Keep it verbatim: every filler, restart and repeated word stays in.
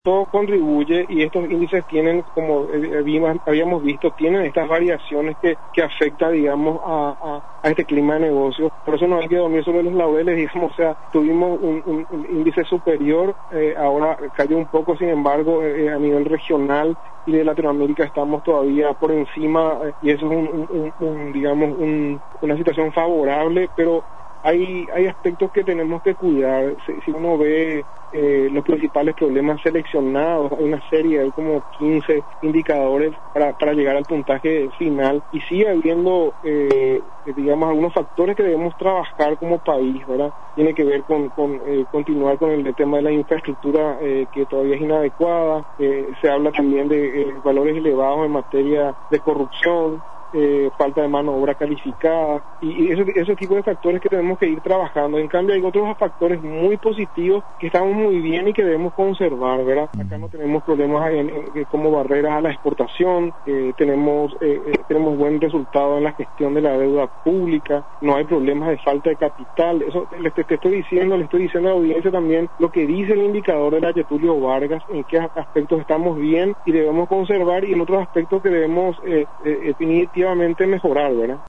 Todo contribuye y estos índices tienen, como habíamos visto, tienen estas variaciones que, que afectan, digamos, a, a, a este clima de negocios. Por eso no hay que dormir sobre los laureles, digamos, o sea, tuvimos un, un, un índice superior, eh, ahora cayó un poco, sin embargo, eh, a nivel regional y de Latinoamérica estamos todavía por encima, eh, y eso es, un, un, un digamos, un, una situación favorable, pero Hay, hay aspectos que tenemos que cuidar. Si, si uno ve eh, los principales problemas seleccionados, hay una serie, hay como quince indicadores para, para llegar al puntaje final, y sigue habiendo, eh, digamos, algunos factores que debemos trabajar como país, ¿verdad? Tiene que ver con, con eh, continuar con el, el tema de la infraestructura eh, que todavía es inadecuada, eh, se habla también de eh, valores elevados en materia de corrupción, Eh, falta de mano de obra calificada y, y ese, ese tipo de factores que tenemos que ir trabajando. En cambio hay otros factores muy positivos que estamos muy bien y que debemos conservar, ¿verdad? Acá no tenemos problemas en, en, como barreras a la exportación, eh, tenemos eh, eh, tenemos buen resultado en la gestión de la deuda pública, no hay problemas de falta de capital. Eso le te, te estoy diciendo, le estoy diciendo a la audiencia también lo que dice el indicador de la Getulio Vargas, en qué aspectos estamos bien y debemos conservar, y en otros aspectos que debemos eh, eh, definitivamente mejorar, ¿verdad?